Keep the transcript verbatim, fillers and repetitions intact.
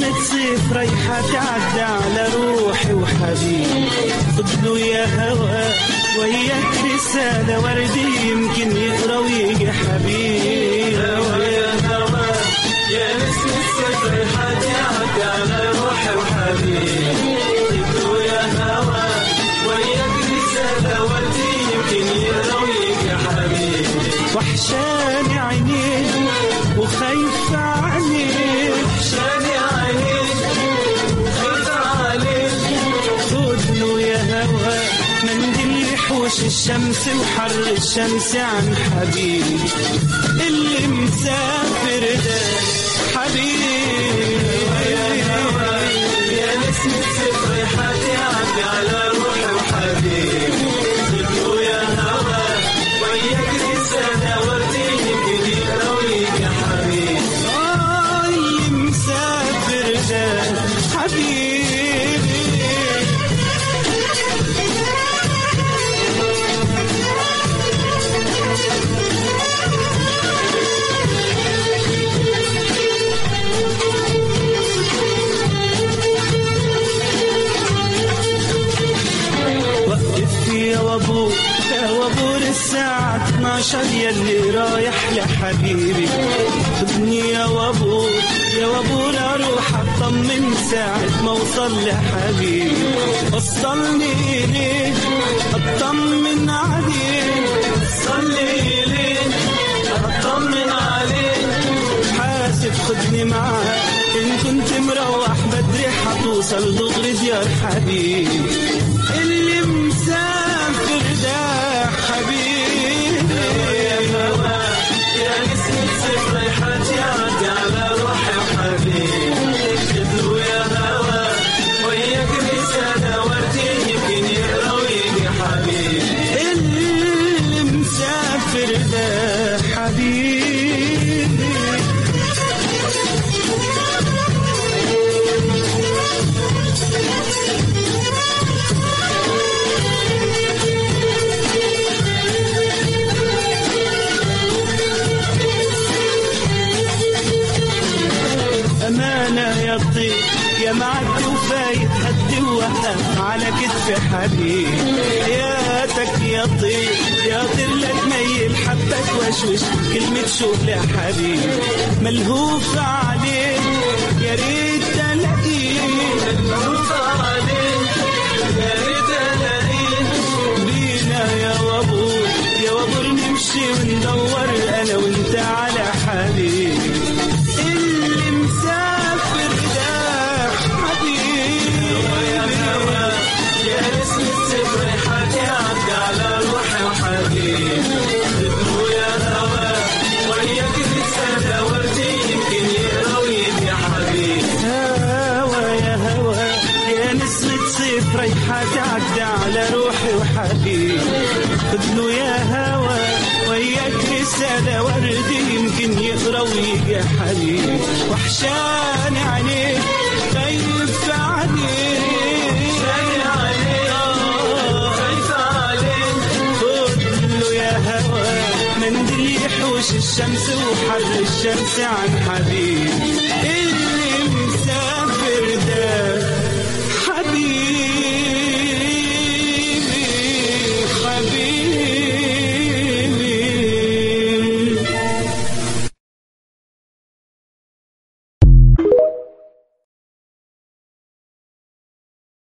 نسمة صيف رايحة تعدى على روحي وحبيبي، خدله يا هوا وياك رسالة وردي يمكن يقرا ويجي حبيبي. هوا يا هوا يا نسمة صيف رايحة تعدى على روحي وحبيبي، خدله يا هوا وياك رسالة وردي يمكن يقرا ويجي حبيبي. وحشاني عينيك وخايفة عليك، وحشاني عينيك وخايفة عليك، خدله يا هوا منديل يحوش الشمس وحر الشمس عن حبيبي اللي مسافر ده حبيبي. يا هوا يا نسمة صيف رايحة تعدي على روحي وحبيبي، خدله يا هوا وياك رسالة وردي يمكن يقرا ويجي حبيبي. آه اللي مسافر ده حبيبي. وقف يا وابور يا وابور الساعة اتناشر يلي رايح لحبيبي، خدني يا وابور يا وابور اروح اطمن ساعة ما اوصل لحبيبي، وصلني اليه اطمن عليه، وصلني اليه اطمن عليه، حاسب خدني معاك ان كنت مروح بدري حتوصل دغري ديار حبيبي اللي مسافر ده حبيبي. يا هوا يا نسمة صيف رايحة تعدي على روحي وحبيبي، خدله يا هوا وياك رسالة وردي يمكن يقرا ويجي حبيبي اللي مسافر ده حبيبي. أمانة يا طيب يا معدي وفايت هدي ووقف على كتف حبيبي، حياتك يا طيب يا طير لا تميل حبك وشوش كلمة شوف لحبيبي، ملهوف عليك يا ريت الاقيك، ملهوف عليك يا ريت الاقيك، بينا يا وابور يا وابور نمشي وندور انا وانت على حبيبي اللي مسافر ده حبيبي. يا هوا يا نسمة صيف رايحة تعدي على روحي وحبيبي، خدله يا هوا وياك رسالة وردي يمكن يقرا ويجي حبيبي. هوا يا هوا يا نسمة صيف رايحة تعدي على روحي وحبيبي، خدله يا هوا وياك رسالة وردي يمكن يقرا ويجي حبيبي. وحشاني عليك خايف عليك، وحشاني عليك خايف عليك، خدله يا هوا منديل يحوش الشمس وحر الشمس عن حبيبي